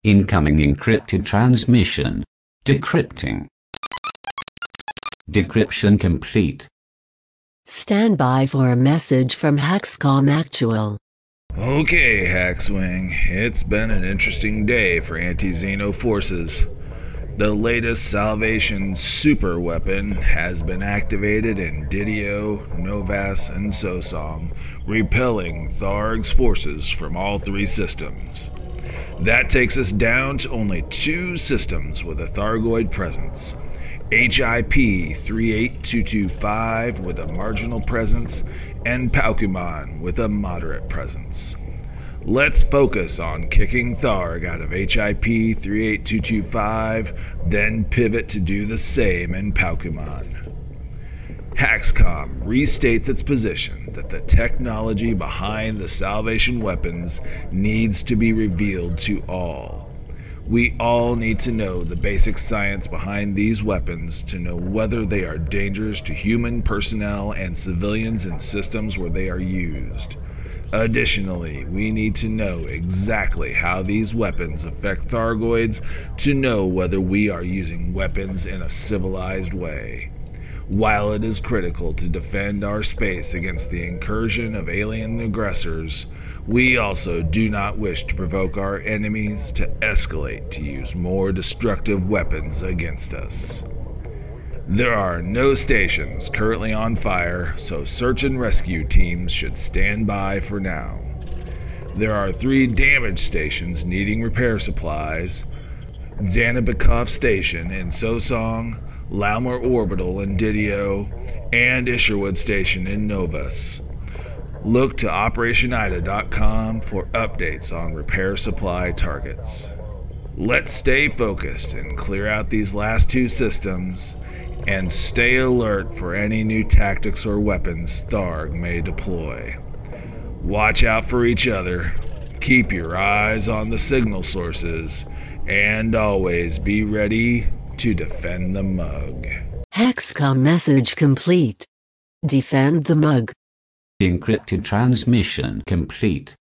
Incoming encrypted transmission. Decrypting. Decryption complete. Stand by for a message from Haxcom Actual. Okay, Hackswing, it's been an interesting day for anti-Xeno forces. The latest Salvation super weapon has been activated in Didio, Novas, and Sosong, repelling Tharg's forces from all three systems. That takes us down to only two systems with a Thargoid presence. HIP 38225 with a marginal presence, and Paukuman with a moderate presence. Let's focus on kicking Tharg out of HIP 38225, then pivot to do the same in Paukuman. Haxcom restates its position that the technology behind the Salvation weapons needs to be revealed to all. We all need to know the basic science behind these weapons to know whether they are dangerous to human personnel and civilians in systems where they are used. Additionally, we need to know exactly how these weapons affect Thargoids to know whether we are using weapons in a civilized way. While it is critical to defend our space against the incursion of alien aggressors, we also do not wish to provoke our enemies to escalate to use more destructive weapons against us. There are no stations currently on fire, so search and rescue teams should stand by for now. There are 3 damaged stations needing repair supplies: Zanabikov Station in Sosong, Laumar Orbital in Didio, and Isherwood Station in Novus. Look to OperationIDA.com for updates on repair supply targets. Let's stay focused and clear out these last 2 systems, and stay alert for any new tactics or weapons Tharg may deploy. Watch out for each other, keep your eyes on the signal sources, and always be ready to defend the mug. Haxcom message complete. Defend the mug. Encrypted transmission complete.